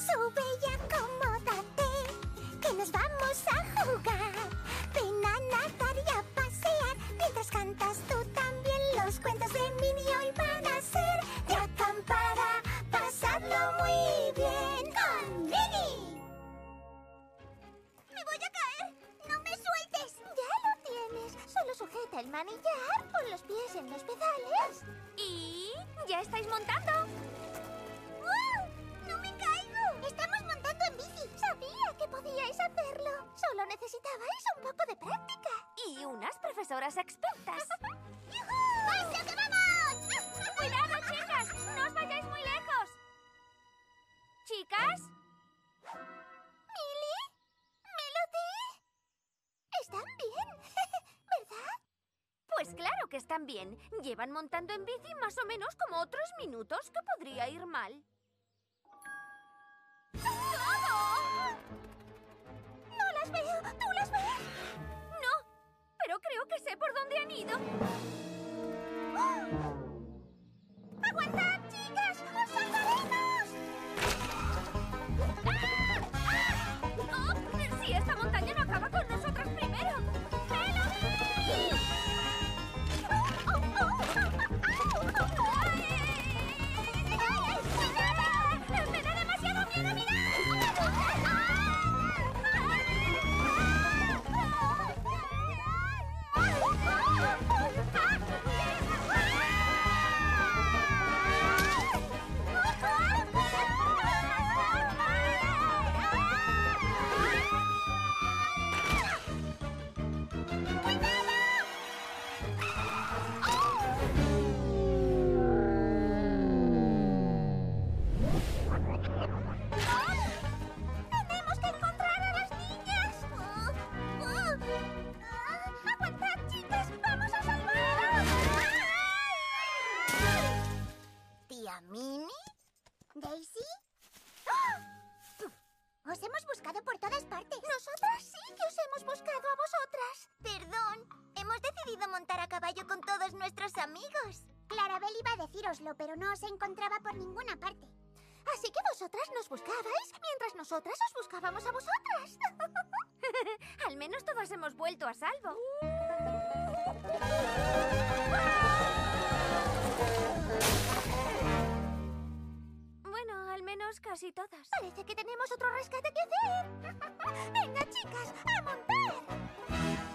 Sube y acomódate, que nos vamos a jugar. Ven a nadar y a pasear, mientras cantas tú también. Los cuentos de Minnie hoy van a ser de acampar a pasarlo muy bien con Minnie. ¡Me voy a caer! ¡No me sueltes! Ya lo tienes. Solo sujeta el manillar, pon los pies en los pedales. ¿Y ya estáis montando? ¡Wow! ¡No me caigo! Estamos montando en bici. Sabía que podíais hacerlo. Solo necesitabais un poco de práctica. Y unas profesoras expertas. ¡Paso que vamos! ¡Cuidado, chicas! ¡No os vayáis muy lejos! ¿Chicas? ¿Millie? ¿Melody? ¿Están bien? ¿Verdad? Pues claro que están bien. Llevan montando en bici más o menos como otros minutos. ¿Qué podría ir mal? ¡Todo! No las veo. ¿Tú las ves? No, pero creo que sé por dónde han ido. ¡Aguantad, chicas! ¡Os salvaremos! ¡Oh! ¡Si esta montaña no acaba con nosotras primero! ¡Melody! ¡Me da demasiado miedo, ¡Tenemos que encontrar a las niñas! ¡Aguantad, chicas! ¡Vamos a salvaros! ¿Tía Minnie? ¿Daisy? Os hemos buscado por todas partes. Nosotras sí que os hemos buscado a vosotras. Perdón, hemos decidido montar a caballo con todos nuestros amigos. Clarabel iba a decíroslo, pero no os encontraba por ninguna parte. Así que vosotras nos buscabais mientras nosotras os buscábamos a vosotras. Al menos todas hemos vuelto a salvo. Bueno, al menos casi todas. Parece que tenemos otro rescate que hacer. Venga, chicas, a montar.